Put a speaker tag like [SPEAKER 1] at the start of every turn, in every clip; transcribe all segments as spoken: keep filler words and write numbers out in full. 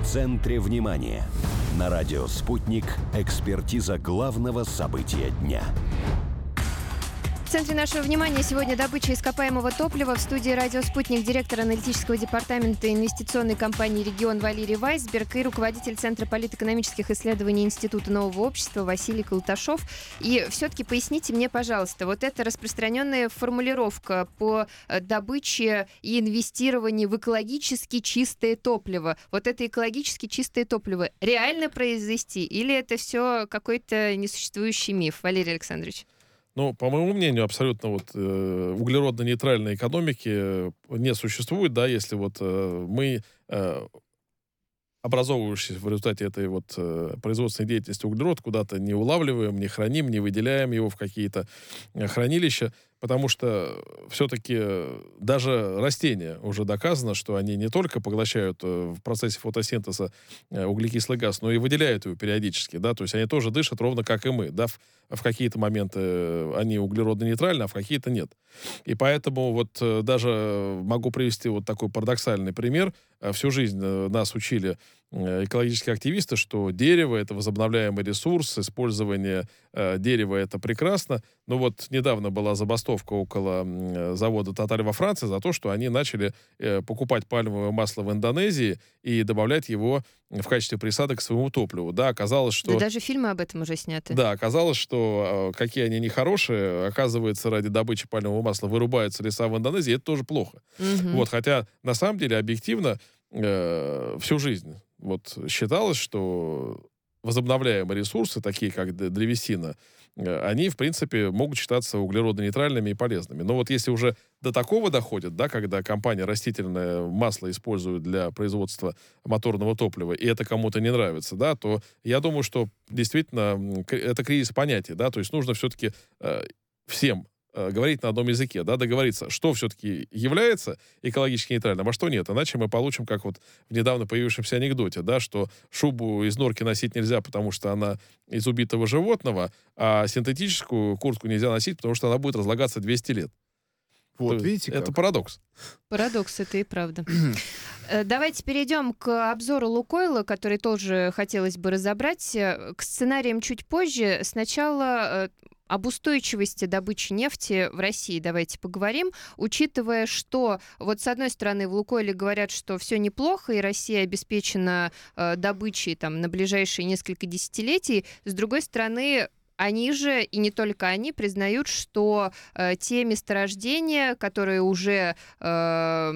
[SPEAKER 1] центре внимания. На радио «Спутник» экспертиза главного события дня.
[SPEAKER 2] В центре нашего внимания сегодня добыча ископаемого топлива. В студии «Радио Спутник» директор аналитического департамента инвестиционной компании «Регион» Валерий Вайсберг и руководитель Центра политэкономических исследований Института нового общества Василий Колташов. И все-таки поясните мне, пожалуйста, вот эта распространенная формулировка по добыче и инвестированию в экологически чистое топливо. Вот это экологически чистое топливо реально произвести или это все какой-то несуществующий миф? Валерий Александрович.
[SPEAKER 3] Ну, по моему мнению, абсолютно вот э, углеродно-нейтральной экономики не существует, да, если вот э, мы, э, образовывающийся в результате этой вот э, производственной деятельности углерод, куда-то не улавливаем, не храним, не выделяем его в какие-то э, хранилища, потому что все-таки даже растения уже доказано, что они не только поглощают э, в процессе фотосинтеза э, углекислый газ, но и выделяют его периодически, да, то есть они тоже дышат ровно как и мы, да, в, в какие-то моменты они углеродно-нейтральны, а в какие-то нет. И поэтому вот э, даже могу привести вот такой парадоксальный пример. Всю жизнь э, нас учили э, экологические активисты, что дерево — это возобновляемый ресурс, использование э, дерева — это прекрасно. Но вот недавно была забастовка около э, завода «Тоталь» во Франции за то, что они начали э, покупать пальмовое масло в Индонезии и добавлять его в качестве присадок к своему топливу. Да, оказалось, что...
[SPEAKER 2] Да даже фильмы об этом уже сняты.
[SPEAKER 3] Да, оказалось, что э, какие они нехорошие. Оказывается, ради добычи пальмового масла вырубаются леса в Индонезии, это тоже плохо.
[SPEAKER 2] Угу.
[SPEAKER 3] Вот, хотя, на самом деле, объективно, э, всю жизнь вот считалось, что возобновляемые ресурсы, такие как древесина, э, они, в принципе, могут считаться углеродонейтральными и полезными. Но вот если уже до такого доходит, да, когда компания растительное масло использует для производства моторного топлива, и это кому-то не нравится, да, то я думаю, что действительно это кризис понятий, да, то есть нужно все-таки э, всем говорить на одном языке, да, договориться, что все-таки является экологически нейтральным, а что нет. Иначе мы получим, как вот в недавно появившемся анекдоте, да, что шубу из норки носить нельзя, потому что она из убитого животного, а синтетическую куртку нельзя носить, потому что она будет разлагаться двести лет.
[SPEAKER 4] Вот, видите,
[SPEAKER 3] это
[SPEAKER 4] как?
[SPEAKER 3] парадокс.
[SPEAKER 2] Парадокс, это и правда. Давайте перейдем к обзору «Лукойла», который тоже хотелось бы разобрать. К сценариям чуть позже. Сначала об устойчивости добычи нефти в России давайте поговорим, учитывая, что вот с одной стороны в «Лукойле» говорят, что все неплохо, и Россия обеспечена э, добычей там, на ближайшие несколько десятилетий, с другой стороны они же, и не только они, признают, что э, те месторождения, которые уже... Э,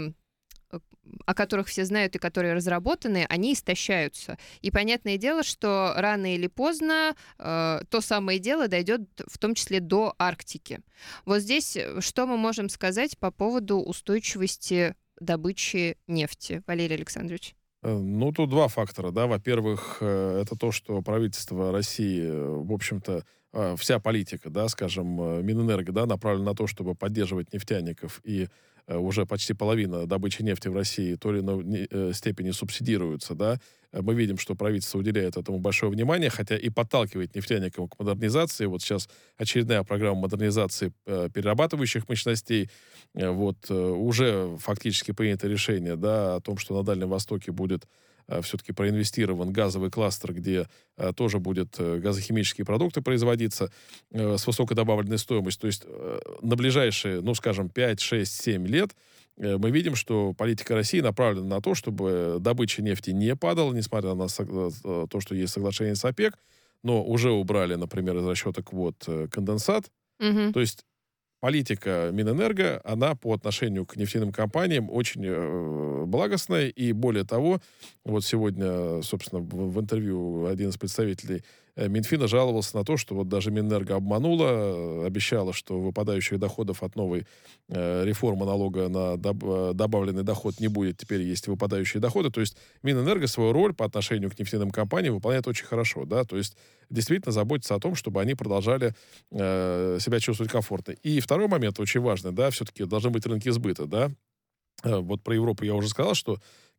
[SPEAKER 2] о которых все знают и которые разработаны, они истощаются. И понятное дело, что рано или поздно э, то самое дело дойдет в том числе до Арктики. Вот здесь что мы можем сказать по поводу устойчивости добычи нефти, Валерий Александрович?
[SPEAKER 3] Ну, тут два фактора, да. Во-первых, это то, что правительство России, в общем-то, вся политика, да, скажем, Минэнерго, да, направлена на то, чтобы поддерживать нефтяников, и уже почти половина добычи нефти в России то или иной степени субсидируется, да. Мы видим, что правительство уделяет этому большое внимание, хотя и подталкивает нефтяников к модернизации. Вот сейчас очередная программа модернизации э, перерабатывающих мощностей. Э, вот э, уже фактически принято решение, да, о том, что на Дальнем Востоке будет э, все-таки проинвестирован газовый кластер, где э, тоже будут э, газохимические продукты производиться э, с высокой добавленной стоимостью. То есть э, на ближайшие, ну, скажем, пять, шесть, семь лет мы видим, что политика России направлена на то, чтобы добыча нефти не падала, несмотря на то, что есть соглашение с ОПЕК, но уже убрали, например, из расчета квот конденсат.
[SPEAKER 2] Угу.
[SPEAKER 3] То есть политика Минэнерго, она по отношению к нефтяным компаниям очень э, благостная, и более того, вот сегодня, собственно, в, в интервью один из представителей э, Минфина жаловался на то, что вот даже Минэнерго обманула, э, обещала, что выпадающих доходов от новой э, реформы налога на доб- добавленный доход не будет, теперь есть выпадающие доходы. То есть Минэнерго свою роль по отношению к нефтяным компаниям выполняет очень хорошо, да, то есть действительно заботится о том, чтобы они продолжали э, себя чувствовать комфортно. И второй момент очень важный, да, все-таки должны быть рынки сбыта, да. Э, вот про Европу я уже сказал, что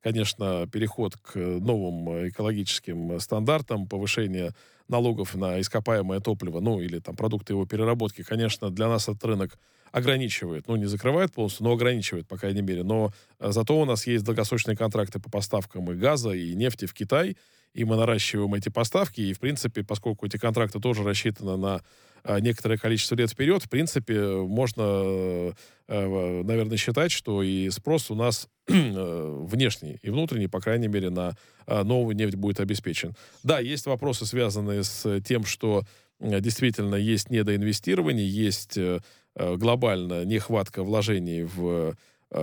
[SPEAKER 3] конечно, переход к новым экологическим стандартам, повышение налогов на ископаемое топливо, ну, или там продукты его переработки, конечно, для нас этот рынок ограничивает. Ну, не закрывает полностью, но ограничивает, по крайней мере. Но э, зато у нас есть долгосрочные контракты по поставкам и газа, и нефти в Китай, и мы наращиваем эти поставки, и, в принципе, поскольку эти контракты тоже рассчитаны на э, некоторое количество лет вперед, в принципе, можно, э, э, наверное, считать, что и спрос у нас э, внешний и внутренний, по крайней мере, на э, новую нефть будет обеспечен. Да, есть вопросы, связанные с тем, что э, действительно есть недоинвестирование, есть э, глобально нехватка вложений в,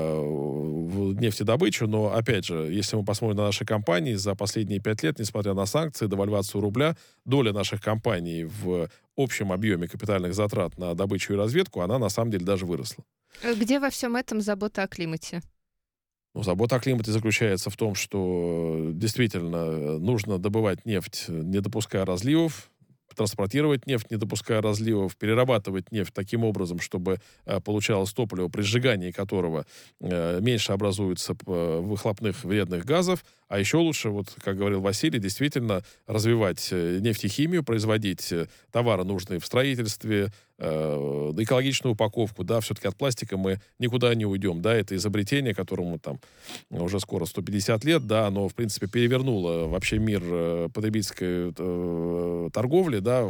[SPEAKER 3] в нефтедобычу, но, опять же, если мы посмотрим на наши компании, за последние пять лет, несмотря на санкции, девальвацию рубля, доля наших компаний в общем объеме капитальных затрат на добычу и разведку, она, на самом деле, даже выросла.
[SPEAKER 2] Где во всем этом забота о климате?
[SPEAKER 3] Ну, забота о климате заключается в том, что действительно нужно добывать нефть, не допуская разливов, транспортировать нефть, не допуская разливов, перерабатывать нефть таким образом, чтобы э, получалось топливо, при сжигании которого э, меньше образуется э, выхлопных вредных газов. А еще лучше, вот, как говорил Василий, действительно развивать э, нефтехимию, производить э, товары, нужные в строительстве, э, экологичную упаковку. Да, все-таки от пластика мы никуда не уйдем. Да, это изобретение, которому там уже скоро сто пятьдесят лет, да, оно, в принципе, перевернуло вообще мир э, потребительской э, торговли, да,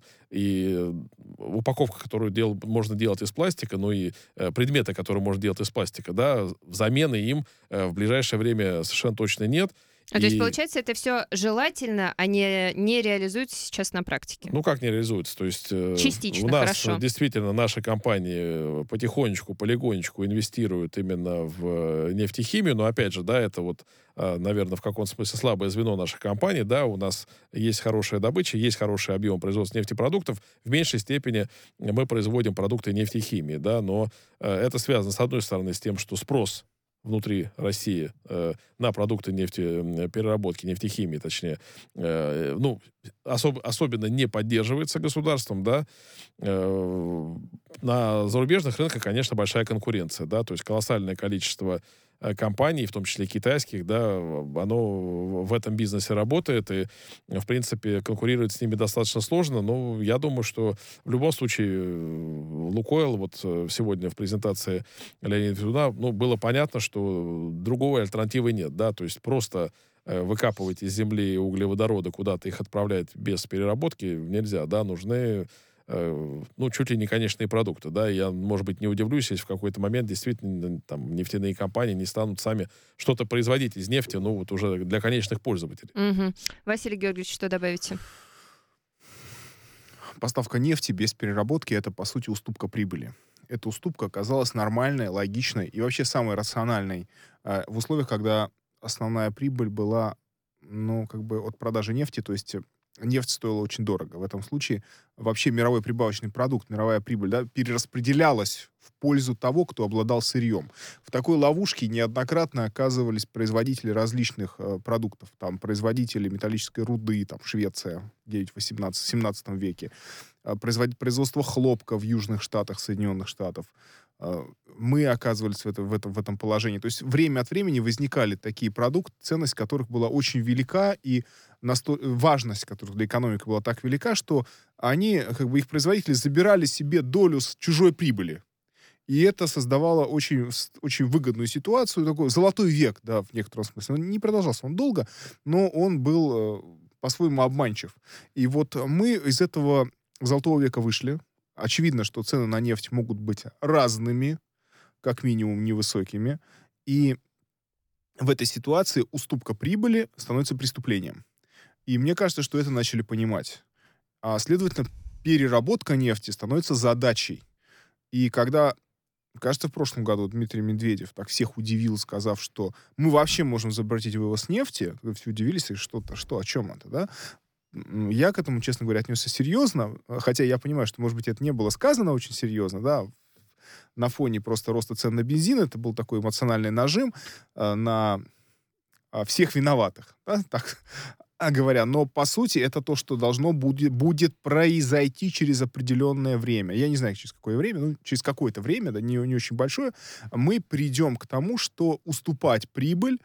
[SPEAKER 3] и упаковка, которую дел, можно делать из пластика, ну и э, предметы, которые можно делать из пластика, да, замены им э, в ближайшее время совершенно точно нет.
[SPEAKER 2] А
[SPEAKER 3] и...
[SPEAKER 2] то есть, получается, это все желательно, а не, не реализуется сейчас на практике?
[SPEAKER 3] Ну, как не реализуется? То есть э,
[SPEAKER 2] Частично,
[SPEAKER 3] у нас
[SPEAKER 2] хорошо.
[SPEAKER 3] действительно наши компании потихонечку, полигонечку инвестируют именно в нефтехимию, но, опять же, да, это вот, э, наверное, в каком-то смысле слабое звено нашей компании, да, у нас есть хорошая добыча, есть хороший объем производства нефтепродуктов, в меньшей степени мы производим продукты нефтехимии, да, но э, это связано, с одной стороны, с тем, что спрос внутри России э, на продукты нефтепереработки, нефтехимии, точнее, э, ну, особ, особенно не поддерживается государством, да. Э, на зарубежных рынках, конечно, большая конкуренция, да, то есть колоссальное количество компаний, в том числе китайских, да, оно в этом бизнесе работает, и, в принципе, конкурировать с ними достаточно сложно, но я думаю, что в любом случае Лукойл, вот сегодня в презентации Леонида Федуна, ну, было понятно, что другой альтернативы нет, да, то есть просто выкапывать из земли углеводороды, куда-то их отправлять без переработки нельзя, да, нужны ну, чуть ли не конечные продукты, да, я, может быть, не удивлюсь, если в какой-то момент действительно там нефтяные компании не станут сами что-то производить из нефти, ну, вот уже для конечных пользователей.
[SPEAKER 2] Угу. Василий Георгиевич, что добавите?
[SPEAKER 4] Поставка нефти без переработки — это, по сути, уступка прибыли. Эта уступка оказалась нормальной, логичной и вообще самой рациональной э, в условиях, когда основная прибыль была, ну, как бы от продажи нефти, то есть нефть стоила очень дорого. В этом случае вообще мировой прибавочный продукт, мировая прибыль, да, перераспределялась в пользу того, кто обладал сырьем. В такой ловушке неоднократно оказывались производители различных э, продуктов. Там производители металлической руды, там Швеция, девятнадцатом-семнадцатом веке. Э, производ... Производство хлопка в Южных Штатах, Соединенных Штатов. Э, мы оказывались в, это, в, этом, в этом положении. То есть время от времени возникали такие продукты, ценность которых была очень велика, и насто... важность которых для экономики была так велика, что они, как бы их производители, забирали себе долю с чужой прибыли. И это создавало очень, очень выгодную ситуацию, такой золотой век, да, в некотором смысле. Он не продолжался он долго, но он был э, по-своему обманчив. И вот мы из этого золотого века вышли. Очевидно, что цены на нефть могут быть разными, как минимум невысокими. И в этой ситуации уступка прибыли становится преступлением. И мне кажется, что это начали понимать. А, следовательно, переработка нефти становится задачей. И когда, кажется, в прошлом году Дмитрий Медведев так всех удивил, сказав, что мы вообще можем запретить вывоз нефти, все удивились, и что-то, что, о чем это, да? Я к этому, честно говоря, отнесся серьезно, хотя я понимаю, что, может быть, это не было сказано очень серьезно, да, на фоне просто роста цен на бензин, это был такой эмоциональный нажим э, на э, всех виноватых, да, так говоря. Но, по сути, это то, что должно будет, будет произойти через определенное время. Я не знаю, через какое время, ну, через какое-то время, да, не, не очень большое, мы придем к тому, что уступать прибыль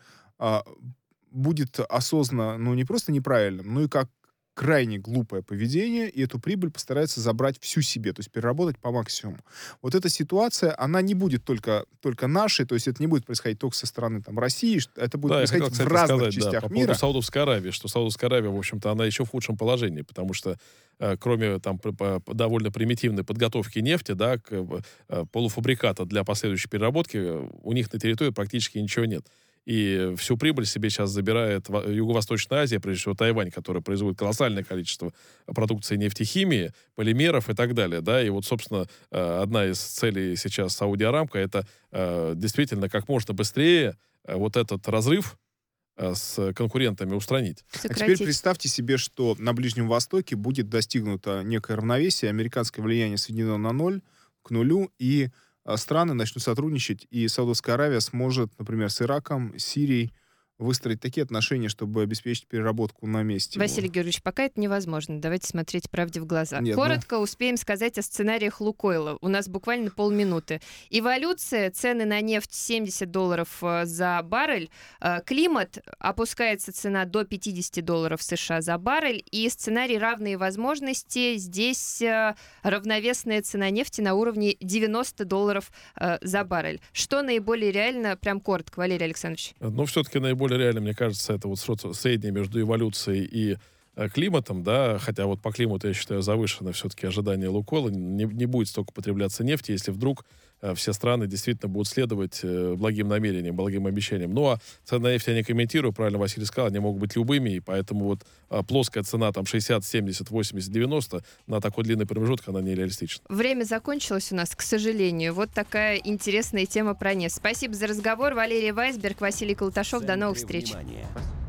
[SPEAKER 4] а, будет осознанно, ну, не просто неправильным, но и как крайне глупое поведение, и эту прибыль постарается забрать всю себе, то есть переработать по максимуму. Вот эта ситуация, она не будет только, только нашей, то есть это не будет происходить только со стороны там, России, это будет
[SPEAKER 3] Да,
[SPEAKER 4] происходить
[SPEAKER 3] хотел,
[SPEAKER 4] в разных
[SPEAKER 3] сказать,
[SPEAKER 4] частях
[SPEAKER 3] да, по
[SPEAKER 4] мира.
[SPEAKER 3] поводу Саудовской Аравии, что Саудовская Аравия, в общем-то, она еще в худшем положении, потому что э, кроме там п- п- довольно примитивной подготовки нефти, да, к, э, полуфабриката для последующей переработки, у них на территории практически ничего нет. И всю прибыль себе сейчас забирает Юго-Восточная Азия, прежде всего Тайвань, который производит колоссальное количество продукции нефтехимии, полимеров и так далее. Да? И вот, собственно, одна из целей сейчас Сауди Арамко — это действительно как можно быстрее вот этот разрыв с конкурентами устранить.
[SPEAKER 4] А теперь представьте себе, что на Ближнем Востоке будет достигнуто некое равновесие, американское влияние сведено на ноль, к нулю, и страны начнут сотрудничать, и Саудовская Аравия сможет, например, с Ираком, с Сирией выстроить такие отношения, чтобы обеспечить переработку на месте.
[SPEAKER 2] Василий Георгиевич, пока это невозможно. Давайте смотреть правде в глаза.
[SPEAKER 4] Нет,
[SPEAKER 2] Коротко
[SPEAKER 4] ну...
[SPEAKER 2] успеем сказать о сценариях Лукойла. У нас буквально полминуты. Эволюция, цены на нефть семьдесят долларов за баррель. Климат, опускается цена до пятьдесят долларов США за баррель. И сценарий равные возможности. Здесь равновесная цена нефти на уровне девяносто долларов за баррель. Что наиболее реально? Прям коротко, Валерий Александрович.
[SPEAKER 3] Ну, все-таки наиболее более реально, мне кажется, это вот среднее между эволюцией и э, климатом, да, хотя вот по климату, я считаю, завышено все-таки ожидание Лукойла, не, не будет столько потребляться нефти, если вдруг э, все страны действительно будут следовать э, благим намерениям, благим обещаниям. Ну, а цены на нефть я не комментирую, правильно Василий сказал, они могут быть любыми, и поэтому вот э, плоская цена там шестьдесят, семьдесят, восемьдесят, девяносто на такой длинный промежуток, она нереалистична.
[SPEAKER 2] Время закончилось у нас, к сожалению. Вот такая интересная тема про нефть. Спасибо за разговор. Валерий Вайсберг, Василий Колташов. До новых встреч.
[SPEAKER 1] Внимание.